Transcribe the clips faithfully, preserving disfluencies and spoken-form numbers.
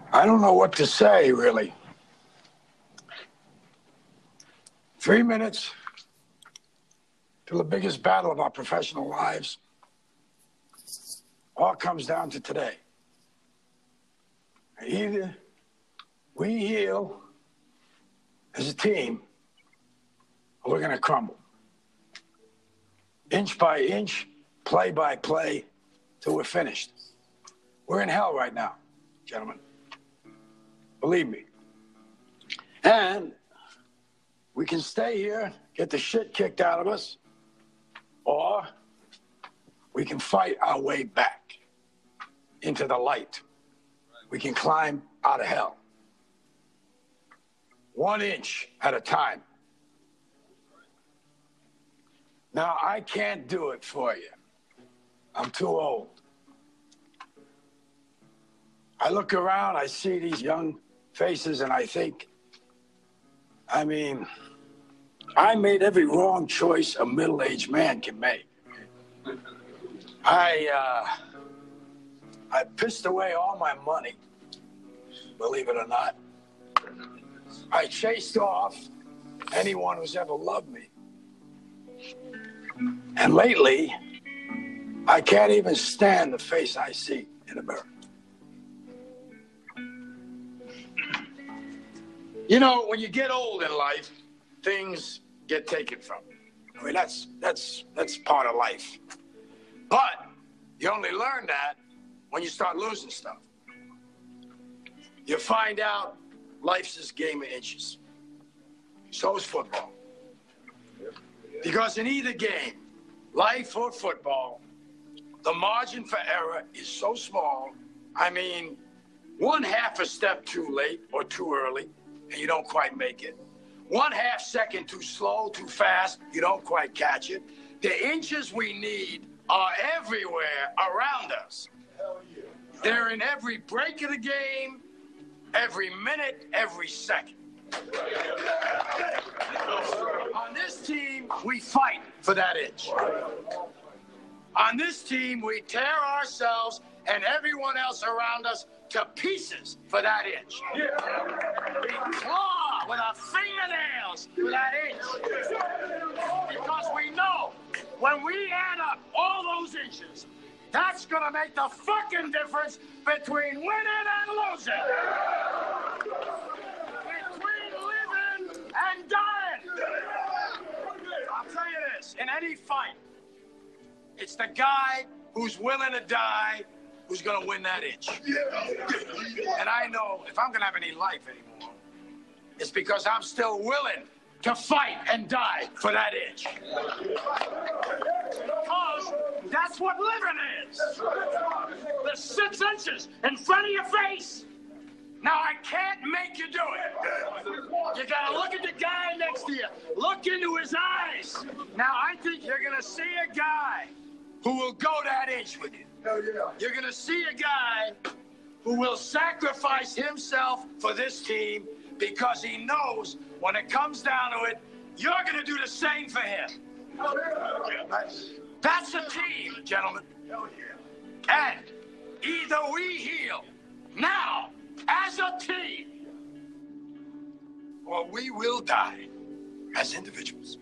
I don't know what to say, really. Three minutes to the biggest battle of our professional lives. All comes down to today. Either we heal as a team, or we're going to crumble. Inch by inch, play by play, till we're finished. We're in hell right now, gentlemen. Believe me. And we can stay here, get the shit kicked out of us, or we can fight our way back into the light. We can climb out of hell. One inch at a time. Now, I can't do it for you. I'm too old. I look around, I see these young faces, and I think, I mean, I made every wrong choice a middle-aged man can make. I, uh, I pissed away all my money, believe it or not. I chased off anyone who's ever loved me. And lately, I can't even stand the face I see in the mirror. You know, when you get old in life, things get taken from you. I mean, that's that's that's part of life. But you only learn that when you start losing stuff. You find out life's this game of inches. So is football. Because in either game, life or football, the margin for error is so small. I mean, one half a step too late or too early, and you don't quite make it. One half second too slow, too fast, you don't quite catch it. The inches we need are everywhere around us. Hell yeah. They're in every break of the game, every minute, every second. On this team, we fight for that inch. On this team, we tear ourselves and everyone else around us to pieces for that inch. We claw with our fingernails for that inch. Because we know when we add up all those inches, that's going to make the fucking difference between winning and losing. Between living and dying. I'll tell you this, in any fight, it's the guy who's willing to die who's going to win that inch. And I know if I'm going to have any life anymore, it's because I'm still willing to fight and die for that inch. Because that's what living is. The six inches in front of your face. Now, I can't make you do it. You got to look at the guy next to you. Look into his eyes. Now, I think you're going to see a guy who will go that inch with you. Hell yeah. You're going to see a guy who will sacrifice himself for this team because he knows when it comes down to it, you're going to do the same for him. Hell yeah. That's a team, gentlemen. Hell yeah. And either we heal now as a team, or we will die as individuals.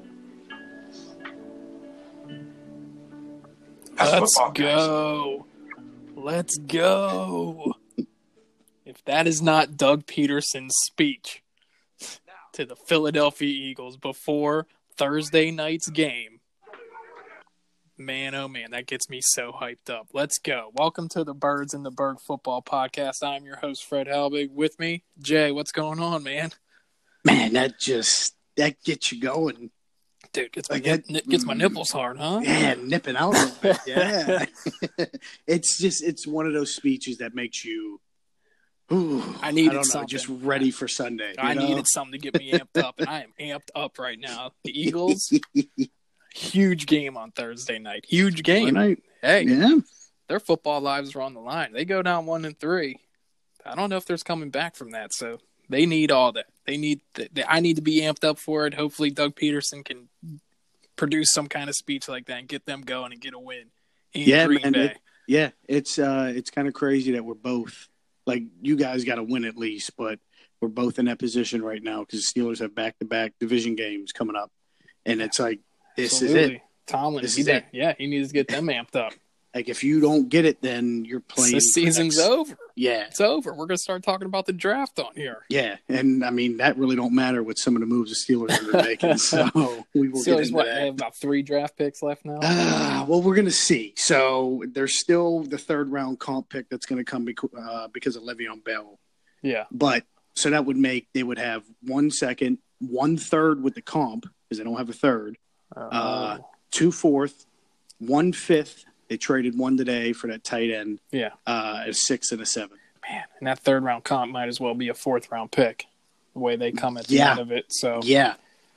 That's Let's go. Let's go. If that is not Doug Peterson's speech to the Philadelphia Eagles before Thursday night's game, man, oh man, that gets me so hyped up. Let's go. Welcome to the Birds and the Berg Football Podcast. I'm your host, Fred Helbig. With me, Jay. What's going on, man? Man, that just, that gets you going. Dude, gets my, like nip, gets my nipples hard, huh? Yeah, nipping out a little bit, yeah. It's just, it's one of those speeches that makes you, ooh, I needed I don't know, something. just ready for Sunday. I know? needed something to get me amped up, and I am amped up right now. The Eagles, huge game on Thursday night. Huge game. Night. Hey, yeah. Their football lives are on the line. They go down one and three. I don't know if there's coming back from that, so they need all that. They need. The, I need to be amped up for it. Hopefully, Doug Peterson can produce some kind of speech like that and get them going and get a win in yeah, Green man, Bay. It, yeah, it's uh, it's kind of crazy that we're both like you guys got to win at least, but we're both in that position right now because the Steelers have back-to-back division games coming up, and it's like this Absolutely. is it. Tomlin, This he is did- it. yeah, he needs to get them amped up. Like if you don't get it, then you're playing. The for season's next- over. Yeah, It's over. We're going to start talking about the draft on here. yeah, and I mean that really don't matter with some of the moves the Steelers are making. So we will get Steelers, into what, that. they have about three draft picks left now? Ah, well, we're going to see. So there's still the third round comp pick that's going to come bec- uh, because of Le'Veon Bell. Yeah. But so that would make they would have one second, one third with the comp because they don't have a third, uh, two fourth, one fifth. They traded one today for that tight end. Yeah. Uh, a six and a seven. Man, and that third round comp might as well be a fourth round pick, the way they come at the Yeah. end of it. So, Yeah,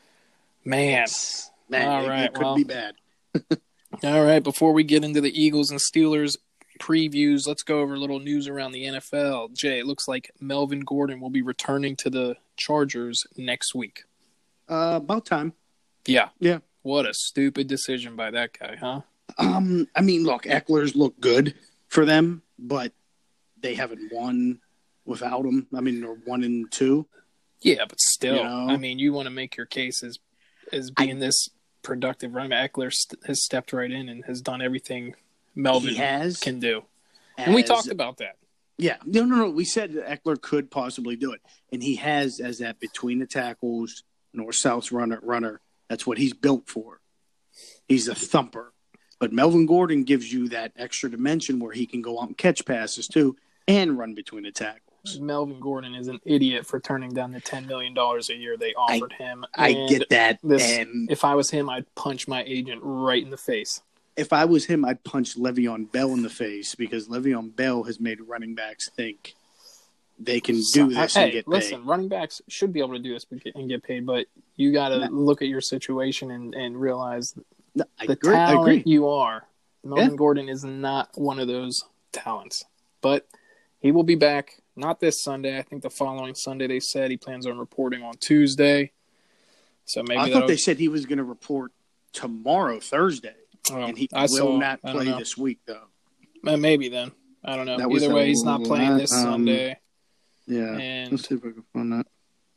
man. man, All it, right, it could well. be bad. All right, before we get into the Eagles and Steelers previews, let's go over a little news around the N F L. Jay, it looks like Melvin Gordon will be returning to the Chargers next week. Uh, about time. Yeah. Yeah. What a stupid decision by that guy, huh? Um, I mean, look, Eckler's look good for them, but they haven't won without him. I mean, they're one and two. Yeah, but still, You know? I mean, you want to make your case as, as being this productive running back. Eckler st- has stepped right in and has done everything Melvin He has. can do. And we as- talked about that. Yeah, no, no, no. We said that Eckler could possibly do it, and he has as that between the tackles, north-south runner. Runner. That's what he's built for. He's a thumper. But Melvin Gordon gives you that extra dimension where he can go out and catch passes too, and run between the tackles. Melvin Gordon is an idiot for turning down the ten million dollars a year they offered him. I And get that, This, and if I was him, I'd punch my agent right in the face. if I was him, I'd punch Le'Veon Bell in the face because Le'Veon Bell has made running backs think they can do this hey, and get listen, paid. running backs should be able to do this and get paid, but you got to No. look at your situation and, and realize No, I the agree. I talent agree. you are. Melvin Yeah. Gordon is not one of those talents, but he will be back. Not this Sunday. I think the following Sunday. They said he plans on reporting on Tuesday. So maybe I thought that'll- they said he was going to report tomorrow, Thursday, oh, and he I will saw- not I don't play know. this week, though. Uh, Maybe then. I don't know. That was Either the way, he's not playing this la- um, Sunday. Yeah, And let's see if I can find that.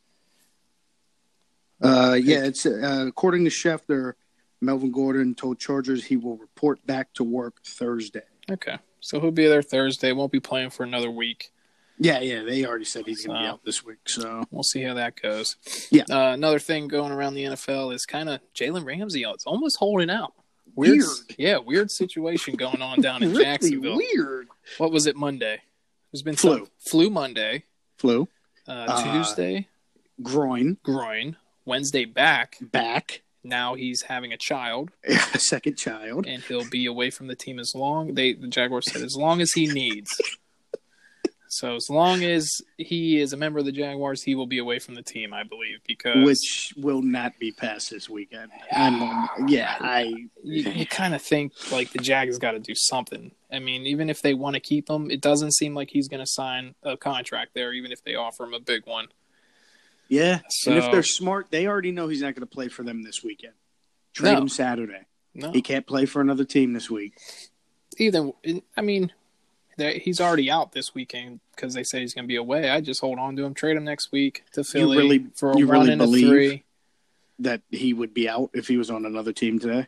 Uh, yeah, it's uh, according to Schefter, Melvin Gordon told Chargers he will report back to work Thursday. okay, so he'll be there Thursday. Won't be playing for another week. Yeah, yeah, they already said he's going to be So- out this week. So We'll see how that goes. Yeah. Uh, another thing going around the N F L is kind of Jalen Ramsey. It's almost holding out. Weird. Weird. Yeah, weird situation going on down in really Jacksonville. weird. What was it Monday? There's been Flu. some flu Monday. Flu, Uh, Uh, Tuesday, groin, groin. Wednesday, back. back, Now he's having a child, a second child. and he'll be away from the team as long. They the Jaguars said as long as he needs. So as long as he is a member of the Jaguars, he will be away from the team, I believe, because Which will not be past this weekend. I'm, yeah, I. you, you kind of think like the Jags got to do something. I mean, even if they want to keep him, it doesn't seem like he's going to sign a contract there, even if they offer him a big one. Yeah, So- and if they're smart, they already know he's not going to play for them this weekend. Trade No. him Saturday. No, He can't play for another team this week. either. I mean, they- he's already out this weekend because they say he's going to be away. I just hold on to him, trade him next week to Philly really- for a you one really and a believe- three. That he would be out if he was on another team today.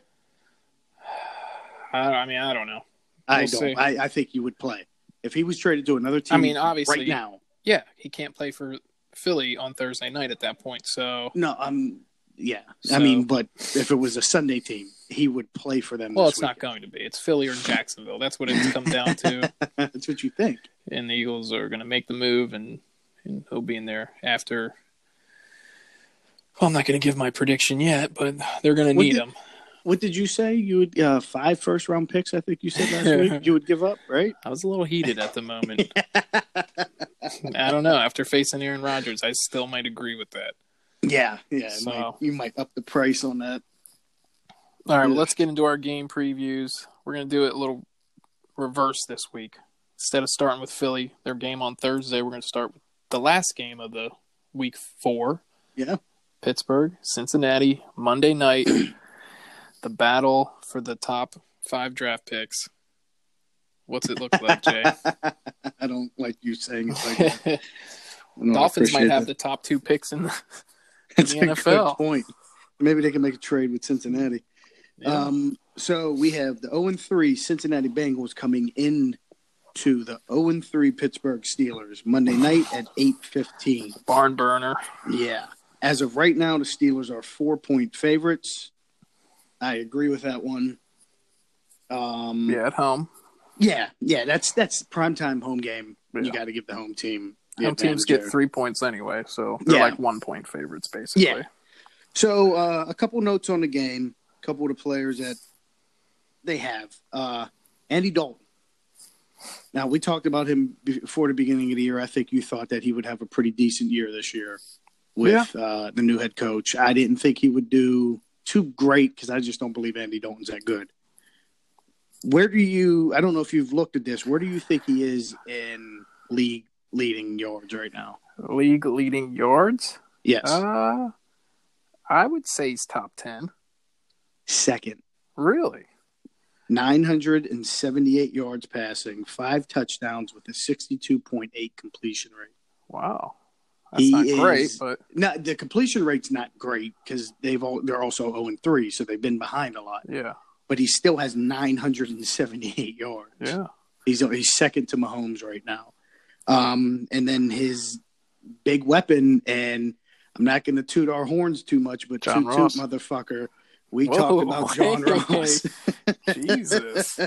I, I mean, I don't know. I We'll don't. see. I, I think he would play if he was traded to another team. I mean, obviously- right now. Yeah, he can't play for Philly on Thursday night at that point. So, No, um, yeah. So- I mean, but if it was a Sunday team, he would play for them. well, this it's not going to be. It's Philly or Jacksonville. That's what it's come down to. weekend. That's what you think. And the Eagles are going to make the move, and, and he'll be in there after. Well, I'm not going to give my prediction yet, but they're going to What need did- him. What did you say? You would uh, five first round picks. I think you said last week. You would give up, right? I was a little heated at the moment. I don't know. After facing Aaron Rodgers, I still might agree with that. Yeah, yeah. it So- might- you might up the price on that. All right, well, Yeah. let's get into our game previews. We're going to do it a little reverse this week. Instead of starting with Philly, their game on Thursday, we're going to start with the last game of the week four. Yeah. Pittsburgh, Cincinnati, Monday night. The battle for the top five draft picks. What's it look like, Jay? I don't like you saying it like that. Dolphins might have that. the top two picks in the, in That's the a N F L. Good point. Maybe they can make a trade with Cincinnati. Yeah. Um, so we have the oh and three Cincinnati Bengals coming in to the oh and three Pittsburgh Steelers Monday night at eight fifteen. Barn burner. Yeah. As of right now, the Steelers are four-point favorites. I agree with that one. Um, yeah, at home. Yeah, yeah, that's that's primetime home game. Yeah. You got to give the home team. The Home teams advantage get there. three points anyway, so they're Yeah. like one-point favorites, basically. Yeah. So uh, a couple notes on the game, a couple of the players that they have. Uh, Andy Dalton. Now, we talked about him before the beginning of the year. I think you thought that he would have a pretty decent year this year with Yeah. uh, the new head coach. I didn't think he would do too great because I just don't believe Andy Dalton's that good. Where do you – I don't know if you've looked at this. Where do you think he is in league leading yards right now? League leading yards? Yes. Uh, I would say he's top ten. Second. Really? nine hundred seventy-eight yards passing, five touchdowns with a sixty-two point eight completion rate. Wow. That's He not is- great, but No, the completion rate's not great because they've all, they're also oh and three, so they've been behind a lot. yeah. But he still has nine hundred seventy-eight yards. Yeah. He's he's second to Mahomes right now. Um, and then his big weapon, and I'm not going to toot our horns too much, but John toot Ross. toot motherfucker. We Whoa, talked about John hey, Ross. Jesus.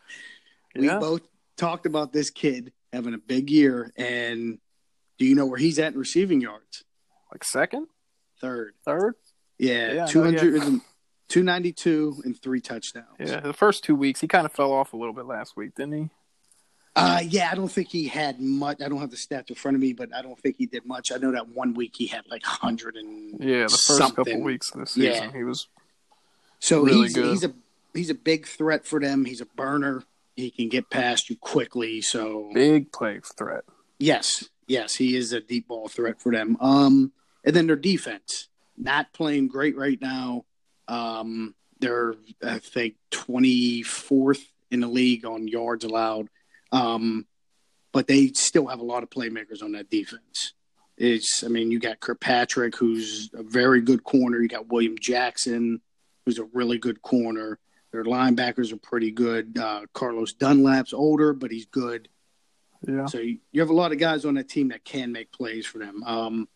We Yeah. both talked about this kid having a big year, and do you know where he's at in receiving yards? Like second? Third. Third? Yeah, Yeah, I know, two hundred yeah. two ninety-two and three touchdowns. Yeah. The first two weeks, he kind of fell off a little bit last week, didn't he? Uh, yeah, I don't think he had much. I don't have the stats in front of me, but I don't think he did much. I know that one week he had like one hundred and Yeah, the first something. couple weeks of the season, Yeah. he was So really he's good. he's a he's a big threat for them. He's a burner. He can get past you quickly. So big play threat. yes, yes, he is a deep ball threat for them. Um, and then their defense not playing great right now. Um, they're I think twenty-fourth in the league on yards allowed. Um, but they still have a lot of playmakers on that defense. It's, I mean, you got Kirkpatrick, who's a very good corner. You got William Jackson, who's a really good corner. Their linebackers are pretty good. Uh, Carlos Dunlap's older, but he's good. Yeah. So you, you have a lot of guys on that team that can make plays for them. Um,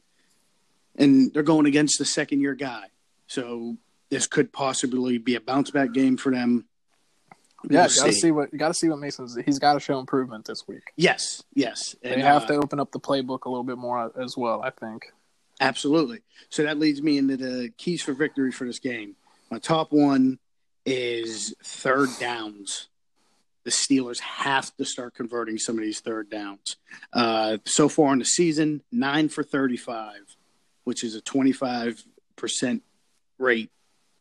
and they're going against the second-year guy. So this could possibly be a bounce-back game for them. Yeah, We'll you gotta see what you gotta see what Mason's. He's got to show improvement this week. Yes, yes. They And, have uh, to open up the playbook a little bit more as well, I think. Absolutely. So that leads me into the keys for victory for this game. My top one is third downs. The Steelers have to start converting some of these third downs. Uh, so far in the season, nine for thirty-five, which is a twenty-five percent rate.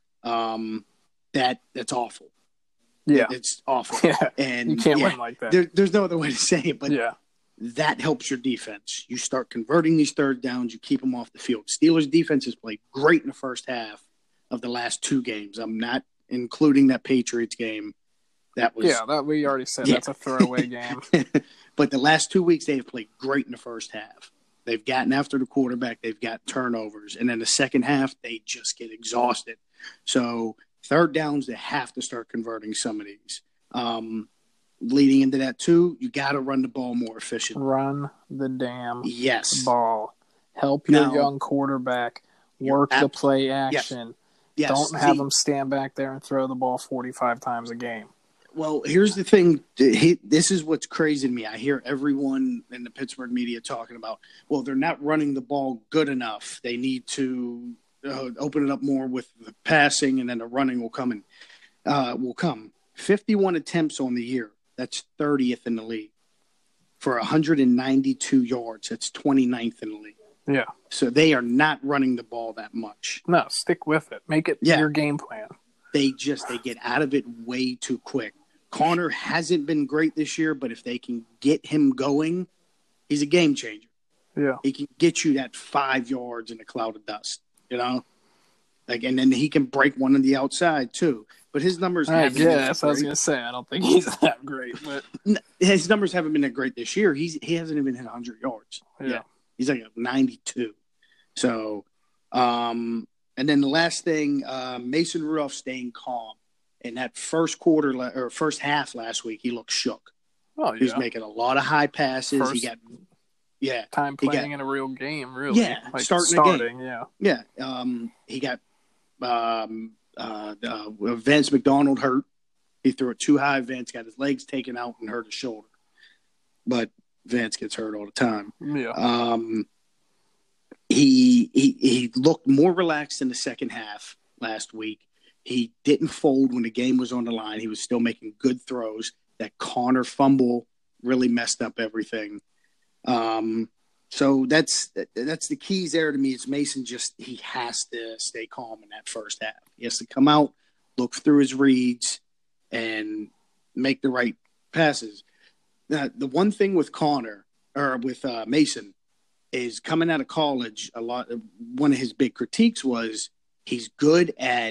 Um, that that's awful. Yeah, It's awful. yeah. And You can't yeah, win like that. there, there's no other way to say it, but yeah, that helps your defense. You start converting these third downs, you keep them off the field. Steelers defense has played great in the first half of the last two games. I'm not including that Patriots game. That was yeah. That we already said Yeah. that's a throwaway game. But the last two weeks they have played great in the first half. They've gotten after the quarterback, they've got turnovers, and then the second half they just get exhausted. So third downs, they have to start converting some of these. Um, leading into that too, you got to run the ball more efficiently. Run the damn Yes. ball. Help your Now- young quarterback You're work the ab- play Yes. action. Yes. Don't have See, them stand back there and throw the ball forty-five times a game. Well, here's the thing. He- This is what's crazy to me. I hear everyone in the Pittsburgh media talking about, well, they're not running the ball good enough. They need to uh, open it up more with the passing, and then the running will come. And, uh, will come. fifty-one attempts on the year. That's thirtieth in the league. For one hundred ninety-two yards. That's twenty-ninth in the league. Yeah. So they are not running the ball that much. No, stick with it. Make it Yeah. your game plan. They just they get out of it way too quick. Connor hasn't been great this year, but if they can get him going, he's a game changer. Yeah. He can get you that five yards in a cloud of dust, you know? Like, and then he can break one on the outside too. but his numbers I haven't been guess. that I was great. going to say, I don't think he's that great, but N- His numbers haven't been that great this year. He's he hasn't even hit one hundred yards. yeah. He's like a ninety-two. So, um, and then the last thing, uh, Mason Rudolph staying calm. In that first quarter la- or first half last week, he looked shook. Oh, He was yeah. making a lot of high passes. First he got, yeah, Time he playing got- in a real game, really. Yeah, like starting a game. starting, yeah. yeah. Um, he got um, uh, uh, Vance McDonald hurt. He threw it too high. Vance got his legs taken out and hurt his shoulder. But Vance gets hurt all the time. Yeah. Um, he he he looked more relaxed in the second half last week. He didn't fold when the game was on the line. He was still making good throws. That Connor fumble really messed up everything. Um, so that's that's the keys there to me. It's Mason just he has to stay calm in that first half. He has to come out, look through his reads, and make the right passes. Now, the one thing with Connor or with uh, Mason is coming out of college. A lot. One of his big critiques was he's good at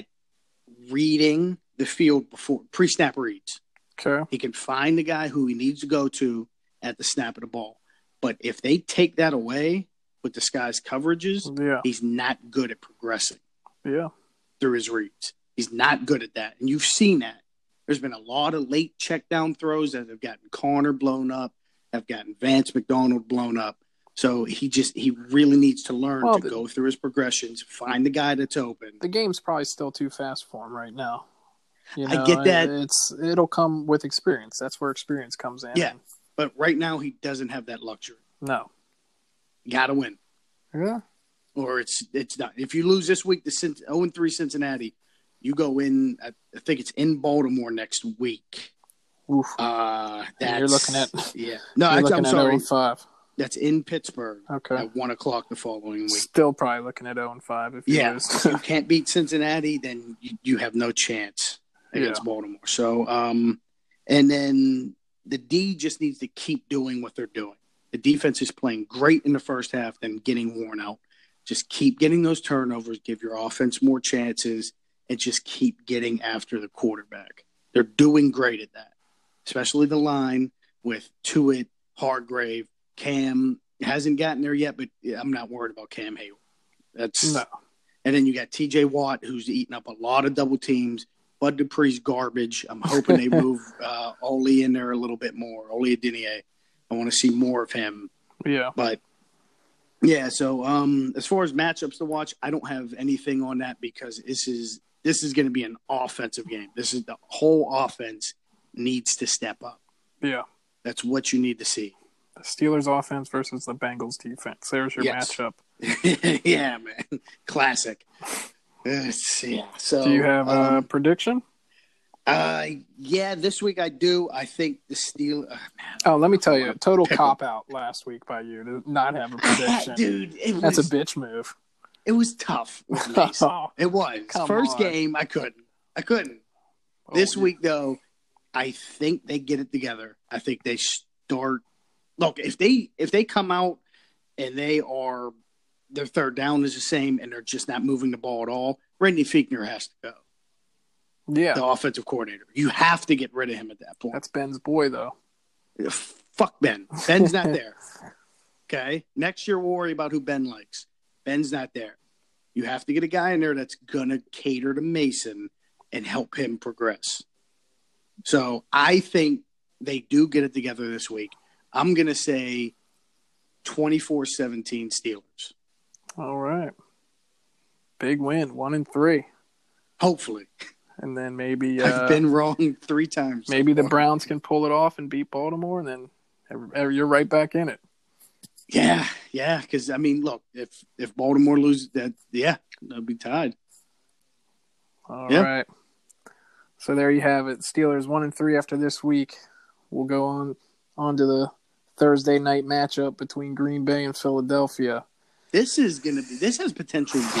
reading the field before pre-snap reads. Okay. He can find the guy who he needs to go to at the snap of the ball. But if they take that away with the Sky's coverages, Yeah. he's not good at progressing Yeah. through his reads. He's not good at that. And you've seen that. There's been a lot of late check down throws that have gotten Connor blown up, have gotten Vance McDonald blown up. So he just he really needs to learn Well, to the- go through his progressions, find the guy that's open. The game's probably still too fast for him right now. You I know, get that. It's it'll come with experience. That's where experience comes in. Yeah. But right now he doesn't have that luxury. No. You got to win. Yeah. Or it's it's not. If you lose this week to oh and three Cincinnati, you go in. I think it's in Baltimore next week. Oof. Uh, that's, You're looking at yeah. No, You're I, looking I'm at sorry. oh and five. That's in Pittsburgh. Okay. At one o'clock the following week. Still probably looking at oh and five if you Yeah. lose. If you can't beat Cincinnati, then you, you have no chance against Yeah. Baltimore. So, um, and then the D just needs to keep doing what they're doing. The defense is playing great in the first half, then getting worn out. Just keep getting those turnovers, give your offense more chances, and just keep getting after the quarterback. They're doing great at that, especially the line with Tuitt, Hargrave, Cam hasn't gotten there yet, but I'm not worried about Cam Hayward. That's No. And then you got T J Watt, who's eating up a lot of double teams. Bud Dupree's garbage. I'm hoping they move uh, Ole in there a little bit more. Ole Adeniyi. I want to see more of him. Yeah. But, yeah, so um, as far as matchups to watch, I don't have anything on that because this is this is going to be an offensive game. This is the whole offense needs to step up. Yeah. That's what you need to see. The Steelers offense versus the Bengals defense. There's your Yes. matchup. Yeah, man. Classic. Let's see. So, Do you have a um, prediction? Uh, yeah, this week I do. I think the Steel. Uh, Oh, let me tell you, total Pickle. cop out last week by you to not have a prediction. dude, it That's was a bitch move. it was tough. With Mason. Oh, It was Come first on. game. I couldn't. I couldn't. This yeah. week though, I think they get it together. I think they start. Look, if they if they come out and they are their third down is the same and they're just not moving the ball at all, Randy Fichtner has to go. Yeah, The offensive coordinator. You have to get rid of him at that point. that's Ben's boy, though. Fuck Ben. Ben's not there. Okay? Next year, we'll worry about who Ben likes. Ben's not there. You have to get a guy in there that's going to cater to Mason and help him progress. So I think they do get it together this week. I'm going to say twenty-four seventeen Steelers. All right. Big win, one and three. Hopefully. And then maybe uh, I've been wrong three times. so maybe the far. Browns can pull it off and beat Baltimore, and then ev- ev- you're right back in it. Yeah, yeah. Because, I mean, look, if, if Baltimore loses, that, yeah, they'll be tied. All Yeah. right. So there you have it. Steelers one and three after this week. We'll go on on to the Thursday night matchup between Green Bay and Philadelphia. This is going to be, this has potential to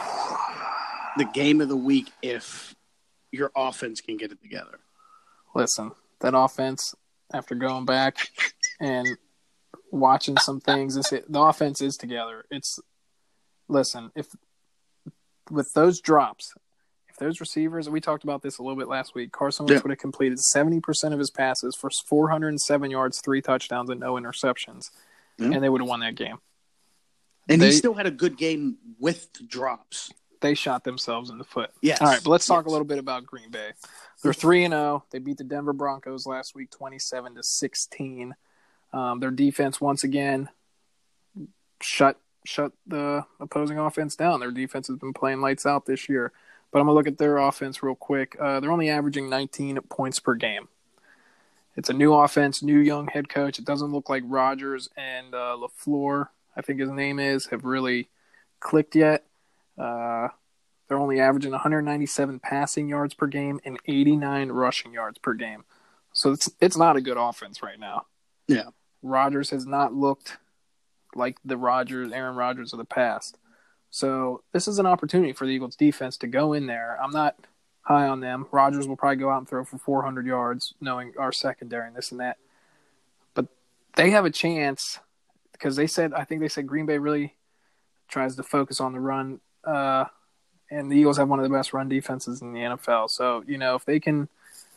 be the game of the week if your offense can get it together. Listen, that offense, after going back and watching some things, it's, the offense is together. It's listen, if with those drops, if those receivers, we talked about this a little bit last week, Carson Wentz Yeah. would have completed seventy percent of his passes for four hundred seven yards, three touchdowns, and no interceptions, Yeah. and they would have won that game. And They- he still had a good game with drops. They shot themselves in the foot. Yes. All right, but let's talk Yes. a little bit about Green Bay. They're three and zero. They beat the Denver Broncos last week, twenty-seven to sixteen. Um, their defense once again shut shut the opposing offense down. Their defense has been playing lights out this year. But I'm gonna look at their offense real quick. Uh, they're only averaging nineteen points per game. It's a new offense, new young head coach. It doesn't look like Rodgers and uh, LaFleur, I think his name is, have really clicked yet. Uh, they're only averaging one hundred ninety-seven passing yards per game and eighty-nine rushing yards per game. So it's it's not a good offense right now. Yeah. Rodgers has not looked like the Rodgers, Aaron Rodgers of the past. So this is an opportunity for the Eagles defense to go in there. I'm not high on them. Rodgers will probably go out and throw for four hundred yards, knowing our secondary and this and that. But they have a chance because they said, I think they said Green Bay really tries to focus on the run. Uh, and the Eagles have one of the best run defenses in the N F L. So, you know, if they can,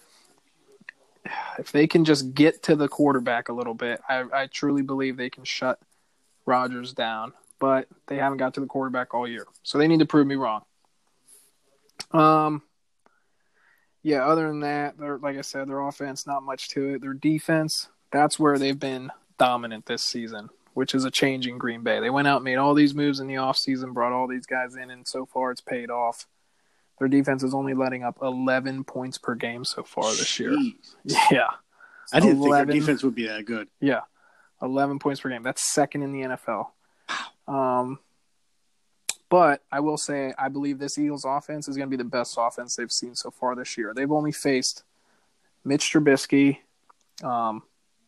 if they can just get to the quarterback a little bit, I, I truly believe they can shut Rodgers down. But they haven't got to the quarterback all year. So they need to prove me wrong. Um, yeah, other than that, they're, like I said, their offense, not much to it. Their defense, that's where they've been dominant this season, which is a change in Green Bay. They went out and made all these moves in the offseason, brought all these guys in, and so far it's paid off. Their defense is only letting up eleven points per game so far this year. Jeez. Yeah. I didn't think eleven their defense would be that good. Yeah, eleven points per game. That's second in the N F L. Um, but I will say I believe this Eagles offense is going to be the best offense they've seen so far this year. They've only faced Mitch Trubisky, um,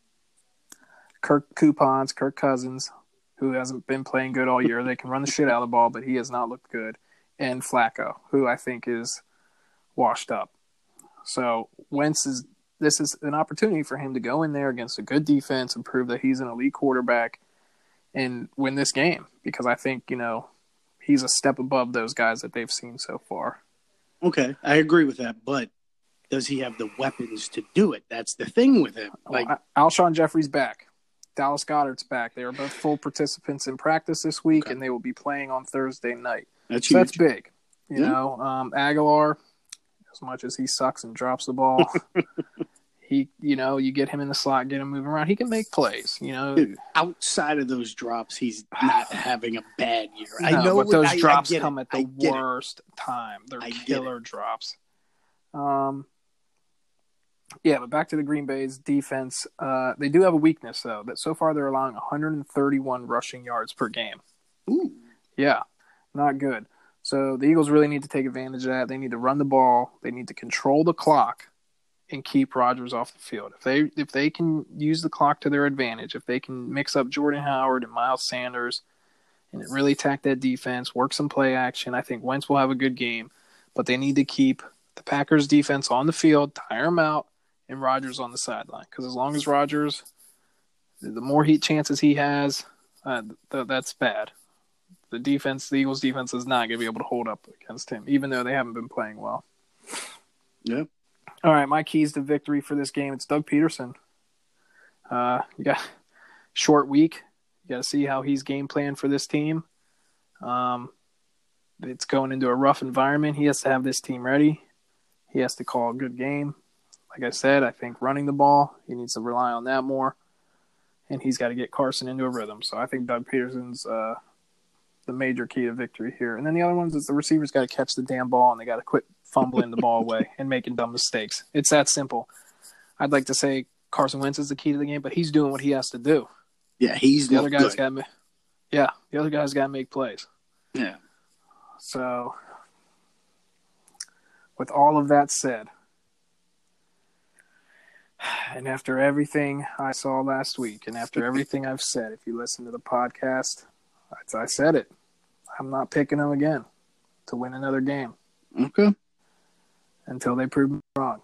Kirk Coupons, Kirk Cousins, who hasn't been playing good all year. They can run the shit out of the ball, but he has not looked good, and Flacco, who I think is washed up. So Wentz is this is an opportunity for him to go in there against a good defense and prove that he's an elite quarterback and win this game, because I think, you know, he's a step above those guys that they've seen so far. Okay, I agree with that, but does he have the weapons to do it? That's the thing with him. Like, Well, Alshon Jeffrey's back. Dallas Goedert's back. They are both full participants in practice this week, Okay. and they will be playing on Thursday night. that's So huge. that's big. You Yeah. know, um, Aguilar, as much as he sucks and drops the ball, he, you know, you get him in the slot, get him moving around. He can make plays, you know. Dude, outside of those drops, he's not having a bad year. I No, know, but what- those I- I drops get come it. at the I get it. worst time. They're I get killer drops. Um, yeah, but back to the Green Bay's defense. Uh, they do have a weakness, though, that so far they're allowing one hundred thirty-one rushing yards per game. Ooh. Yeah, not good. So the Eagles really need to take advantage of that. They need to run the ball. They need to control the clock and keep Rodgers off the field. If they if they can use the clock to their advantage, if they can mix up Jordan Howard and Miles Sanders and really attack that defense, work some play action, I think Wentz will have a good game. But they need to keep the Packers defense on the field, tire them out, and Rodgers on the sideline. Because as long as Rodgers, the more heat chances he has, uh, th- that's bad. The defense, the Eagles defense is not going to be able to hold up against him, even though they haven't been playing well. Yeah. All right, my keys to victory for this game, it's Doug Peterson. Uh, you got short week. You got to see how he's game planned for this team. Um, it's going into a rough environment. He has to have this team ready. He has to call a good game. Like I said, I think running the ball, he needs to rely on that more. And he's got to get Carson into a rhythm. So I think Doug Peterson's uh, the major key to victory here. And then the other ones is the receivers got to catch the damn ball, and they got to quit fumbling the ball away and making dumb mistakes. It's that simple. I'd like to say Carson Wentz is the key to the game, but he's doing what he has to do. Yeah, he's The other looked guys good. got, yeah, the other guys got to make plays. Yeah. So, with all of that said, and after everything I saw last week, and after everything I've said, if you listen to the podcast, I, I said it. I'm not picking them again to win another game Okay. until they prove me wrong.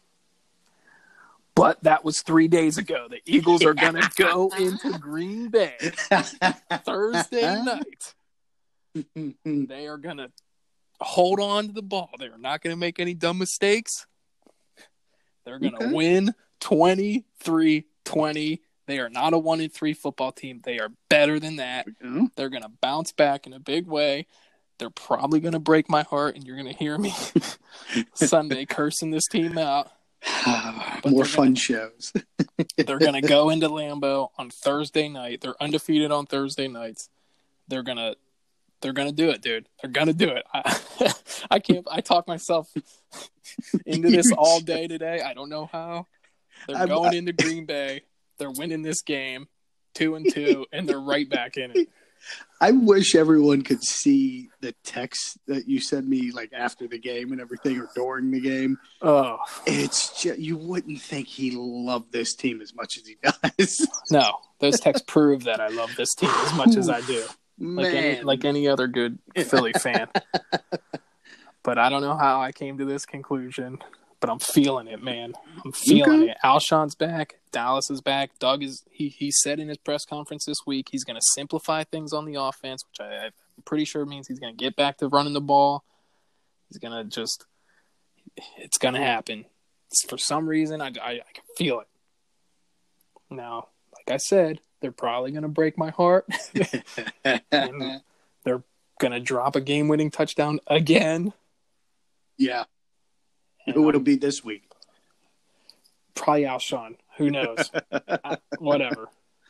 But that was three days ago. The Eagles are going to go into Green Bay Thursday night. They are going to hold on to the ball. They're not going to make any dumb mistakes. They're going to Okay. win twenty-three twenty. They are not a one and three football team. They are better than that. Oh. They're going to bounce back in a big way. They're probably going to break my heart, and you're going to hear me Sunday cursing this team out. But More they're fun gonna- shows. They're going to go into Lambeau on Thursday night. They're undefeated on Thursday nights. They're going to they're going to do it, dude. They're going to do it. I, I can't I talk myself into this all day today. I don't know how. They're I'm- going I- into Green Bay. They're winning this game two and two, and they're right back in it. I wish everyone could see the text that you send me, like after the game and everything, or during the game. Oh, It's just, you wouldn't think he loved this team as much as he does. no. Those texts prove that I love this team as much as I do. Like any, Man, like any other good Philly fan. But I don't know how I came to this conclusion, but I'm feeling it, man. I'm feeling Okay. it. Alshon's back. Dallas is back. Doug is, he, he said in his press conference this week, he's going to simplify things on the offense, which I, I'm pretty sure means he's going to get back to running the ball. He's going to just, it's going to happen. For some reason, I, I, I can feel it. Now, like I said, they're probably going to break my heart. And they're going to drop a game-winning touchdown again. yeah. And Who would I'm it be this week? Probably Alshon. Who knows? I, whatever.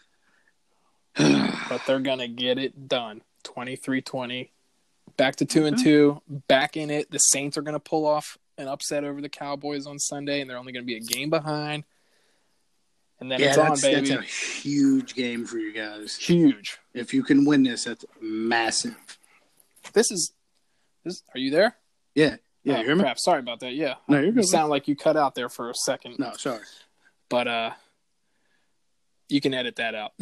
But they're going to get it done. twenty-three twenty. Back to two and two. Back in it. The Saints are going to pull off an upset over the Cowboys on Sunday, and they're only going to be a game behind. And then Yeah, it's on, that's, baby. that's a huge game for you guys. Huge. If you can win this, that's massive. This is this. Are you there? Yeah. Yeah, Oh, you hear me? crap. Sorry about that. Yeah. No, you're You good. sound like you cut out there for a second. No, sorry. But uh, you can edit that out.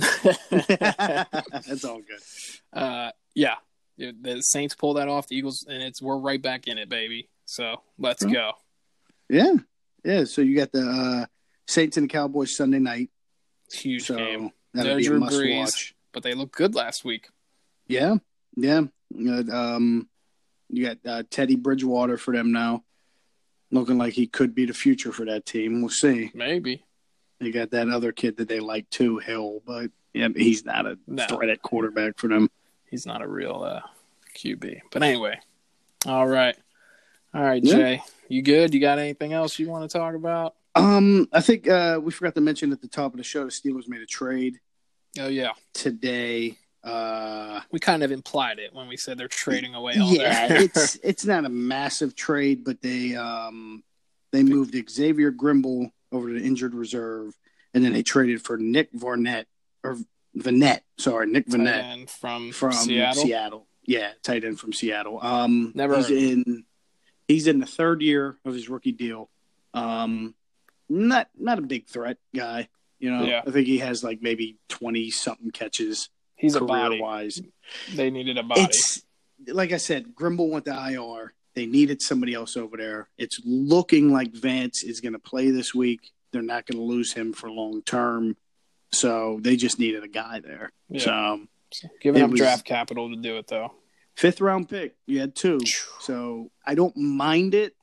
That's all good. uh, yeah. The Saints pull that off. The Eagles, and it's we're right back in it, baby. So let's Mhm. go. Yeah. Yeah, so you got the uh, Saints and the Cowboys Sunday night. Huge So game. that'll No be a Drew must Brees. watch. But they looked good last week. Yeah. Yeah. Uh, um, you got uh, Teddy Bridgewater for them now. Looking like he could be the future for that team. We'll see. Maybe. They got that other kid that they like too, Hill, but yeah, he's not a No. threat at quarterback for them. He's not a real uh, Q B. But anyway. All right. All right, Yeah. Jay. You good? You got anything else you want to talk about? Um, I think uh, we forgot to mention at the top of the show the Steelers made a trade Oh, yeah. today. Uh, We kind of implied it when we said they're trading away all yeah, their... it's it's not a massive trade, but they um they moved Xavier Grimble over to the injured reserve, and then they traded for Nick Varnett or Vanette. Sorry, Nick Vanette And from, from Seattle. Seattle. Yeah, tight end from Seattle. Um, Never he's heard of in he's in the third year of his rookie deal. Um, not not a big threat guy. You know, Yeah. I think he has like maybe twenty something catches He's a career body. wise. They needed a body. It's like I said, Grimble went to I R. They needed somebody else over there. It's looking like Vance is going to play this week. They're not going to lose him for long term. So they just needed a guy there. Yeah. So um, Giving it up was- draft capital to do it, though. fifth round pick, you had two. So I don't mind it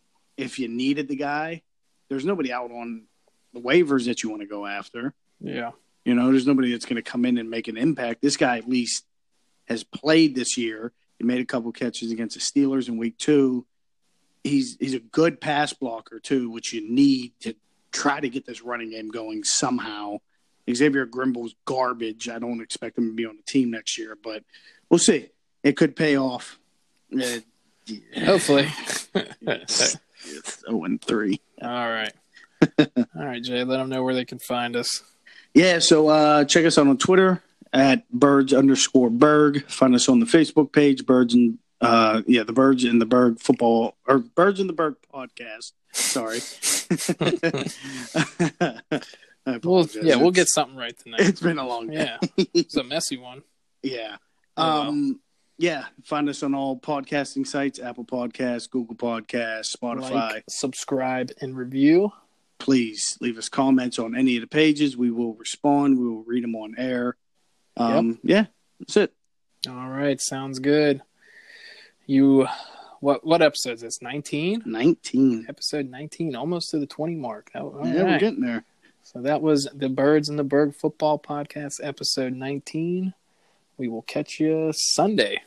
if you needed the guy. There's nobody out on the waivers that you want to go after. Yeah. You know, there's nobody that's going to come in and make an impact. This guy at least has played this year. He made a couple catches against the Steelers in week two. He's he's a good pass blocker too, which you need to try to get this running game going somehow. Xavier Grimble's garbage. I don't expect him to be on the team next year, but we'll see. It could pay off. Uh, Hopefully. It's, it's oh and three. All right. All right, Jay. Let them know where they can find us. Yeah, so uh, check us out on Twitter at birds underscore Berg. Find us on the Facebook page, Birds and uh, yeah, the Birds in the Berg football or Birds in the Berg podcast. Sorry. I We'll, apologize. yeah, we'll It's- get something right tonight. It's been a long day. Yeah. It's a messy one. Yeah. Oh, well. Um, yeah. Find us on all podcasting sites: Apple Podcasts, Google Podcasts, Spotify. Like, subscribe, and review. Please leave us comments on any of the pages. We will respond. We will read them on air. Um, Yeah, that's it. All right. Sounds good. You what what episode is this? nineteen? nineteen. Episode nineteen, almost to the twenty mark. Oh, all Yeah, right. we're getting there. So that was the Birds and the Berg Football Podcast, episode nineteen. We will catch you Sunday.